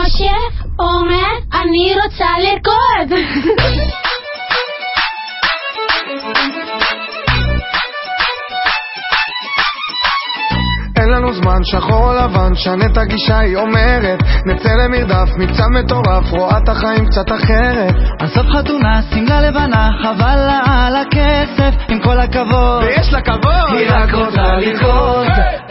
משה אומר אני רוצה לרקוד. אין לנו זמן, שחור או לבן, שנה את הגישה, היא אומרת נצא למרדף, מבצע מטורף, רואה את החיים קצת אחרת. הסוף חתונה, שמלה לבנה, חבל לה על הכסף, עם כל הכבוד ויש לה כבוד, היא רק רוצה לרקוד.